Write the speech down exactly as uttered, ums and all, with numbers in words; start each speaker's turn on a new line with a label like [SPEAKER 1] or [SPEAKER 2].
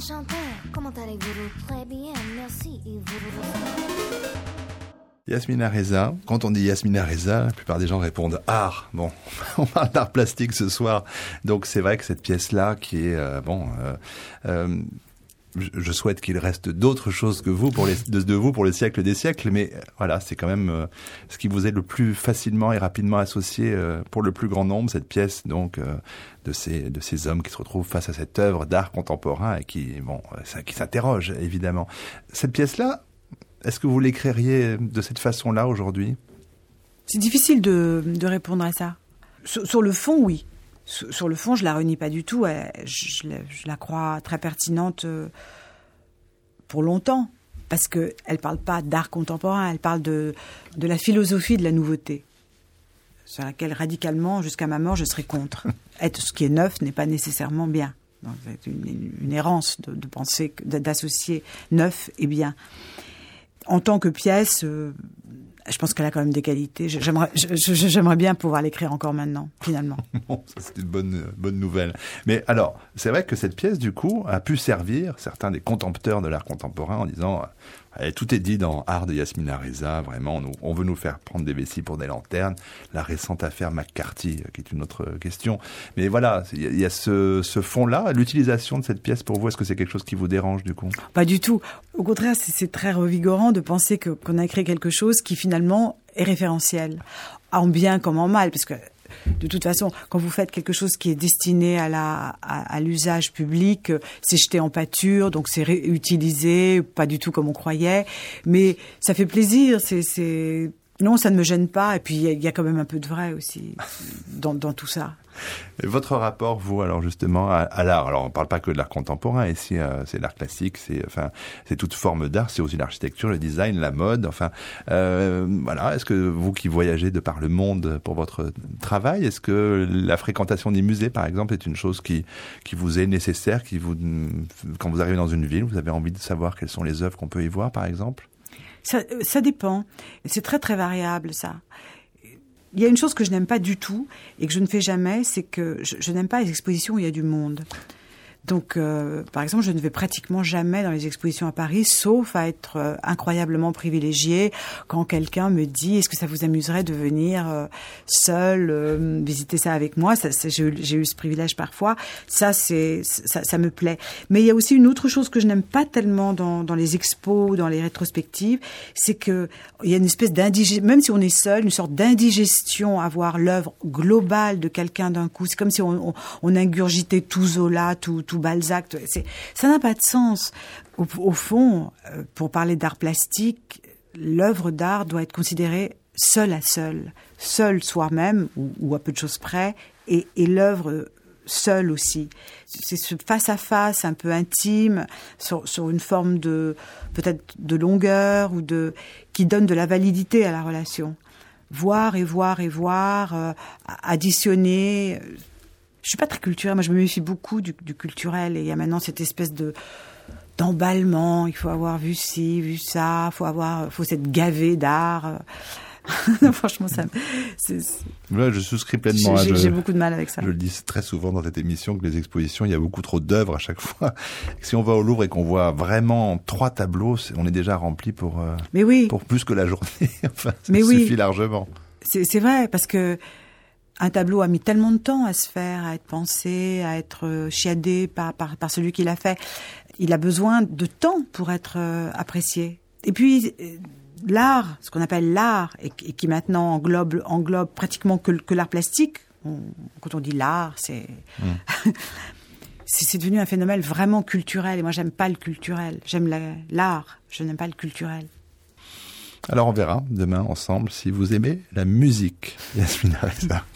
[SPEAKER 1] enchanté. Comment allez-vous? Très bien, merci. Et vous?
[SPEAKER 2] Yasmina Reza. Quand on dit Yasmina Reza, la plupart des gens répondent art. Bon, on parle d'art plastique ce soir. Donc c'est vrai que cette pièce-là qui est, euh, bon... Euh, euh, je souhaite qu'il reste d'autres choses que vous pour les, de, de vous pour les siècles des siècles, mais voilà, c'est quand même euh, ce qui vous est le plus facilement et rapidement associé euh, pour le plus grand nombre, cette pièce donc euh, de ces de ces hommes qui se retrouvent face à cette œuvre d'art contemporain et qui bon, ça, qui s'interrogent évidemment. Cette pièce-là, est-ce que vous l'écririez de cette façon-là aujourd'hui?
[SPEAKER 3] C'est difficile de, de répondre à ça. Sur, sur le fond, oui. Sur le fond, je la renie pas du tout. Je la, je la crois très pertinente pour longtemps, parce que elle parle pas d'art contemporain, elle parle de de la philosophie de la nouveauté, sur laquelle radicalement, jusqu'à ma mort, je serai contre. Être ce qui est neuf n'est pas nécessairement bien. Donc, c'est une, une errance de, de penser, d'associer neuf et bien. En tant que pièce. Euh, Je pense qu'elle a quand même des qualités. J'aimerais, j'aimerais bien pouvoir l'écrire encore maintenant, finalement.
[SPEAKER 2] Bon, ça c'est une bonne, bonne nouvelle. Mais alors, c'est vrai que cette pièce, du coup, a pu servir certains des contempteurs de l'art contemporain en disant allez, tout est dit dans Art de Yasmina Reza, vraiment, on, on veut nous faire prendre des vessies pour des lanternes. La récente affaire McCarthy, qui est une autre question. Mais voilà, il y a, il y a ce, ce fond-là. L'utilisation de cette pièce, pour vous, est-ce que c'est quelque chose qui vous dérange, du coup?
[SPEAKER 3] Pas du tout. Au contraire, c'est, c'est très revigorant de penser que, qu'on a créé quelque chose qui, finalement, est référentiel, en bien comme en mal, parce que de toute façon, quand vous faites quelque chose qui est destiné à la à, à l'usage public, c'est jeté en pâture, donc c'est réutilisé, pas du tout comme on croyait, mais ça fait plaisir. C'est, c'est... non, ça ne me gêne pas. Et puis il y, y a quand même un peu de vrai aussi dans, dans tout ça.
[SPEAKER 2] Et votre rapport, vous, alors justement, à, à l'art. Alors, on ne parle pas que de l'art contemporain. Ici, euh, c'est l'art classique, c'est, enfin, c'est toute forme d'art. C'est aussi l'architecture, le design, la mode. Enfin, euh, voilà. Est-ce que vous, qui voyagez de par le monde pour votre travail, est-ce que la fréquentation des musées, par exemple, est une chose qui qui vous est nécessaire, qui vous, quand vous arrivez dans une ville, vous avez envie de savoir quelles sont les œuvres qu'on peut y voir, par exemple?
[SPEAKER 3] Ça, ça dépend. C'est très très variable, ça. Il y a une chose que je n'aime pas du tout et que je ne fais jamais, c'est que je, je n'aime pas les expositions où il y a du monde. Donc, euh, par exemple, je ne vais pratiquement jamais dans les expositions à Paris, sauf à être euh, incroyablement privilégiée quand quelqu'un me dit « Est-ce que ça vous amuserait de venir euh, seul euh, visiter ça avec moi ?» ça, ça, j'ai, eu, j'ai eu ce privilège parfois. Ça, c'est, ça, ça me plaît. Mais il y a aussi une autre chose que je n'aime pas tellement dans, dans les expos, dans les rétrospectives, c'est que il y a une espèce d'indigestion, même si on est seul, une sorte d'indigestion à voir l'œuvre globale de quelqu'un d'un coup. C'est comme si on, on, on ingurgitait tout Zola, tout, tout Balzac. C'est, ça n'a pas de sens. Au, au fond, pour parler d'art plastique, l'œuvre d'art doit être considérée seule à seule, seule soi-même ou, ou à peu de choses près, et, et l'œuvre seule aussi. C'est ce face à face un peu intime sur, sur une forme de peut-être de longueur ou de qui donne de la validité à la relation. Voir et voir et voir, euh, additionner. Je suis pas très culturelle, moi je me méfie beaucoup du, du culturel, et il y a maintenant cette espèce de d'emballement, il faut avoir vu ci, vu ça, faut avoir, faut s'être gavé d'art. Non, franchement, ça, c'est, c'est...
[SPEAKER 2] Là, je souscris pleinement.
[SPEAKER 3] J'ai,
[SPEAKER 2] à, je,
[SPEAKER 3] j'ai beaucoup de mal avec ça.
[SPEAKER 2] Je le dis très souvent dans cette émission que les expositions, il y a beaucoup trop d'œuvres à chaque fois. Si on va au Louvre et qu'on voit vraiment trois tableaux, on est déjà rempli pour, euh,
[SPEAKER 3] Mais oui.
[SPEAKER 2] pour plus que la journée. Enfin, ça
[SPEAKER 3] Mais
[SPEAKER 2] suffit
[SPEAKER 3] oui.
[SPEAKER 2] largement.
[SPEAKER 3] C'est, c'est vrai, parce que un tableau a mis tellement de temps à se faire, à être pensé, à être chiadé par, par, par celui qui l'a fait. Il a besoin de temps pour être euh, apprécié. Et puis, euh, l'art, ce qu'on appelle l'art, et, et qui maintenant englobe, englobe pratiquement que, que l'art plastique. On, quand on dit l'art, c'est, mmh. c'est, c'est devenu un phénomène vraiment culturel. Et moi, j'aime pas le culturel. J'aime la, l'art, je n'aime pas le culturel.
[SPEAKER 2] Alors on verra demain ensemble si vous aimez la musique, Yasmina Reza.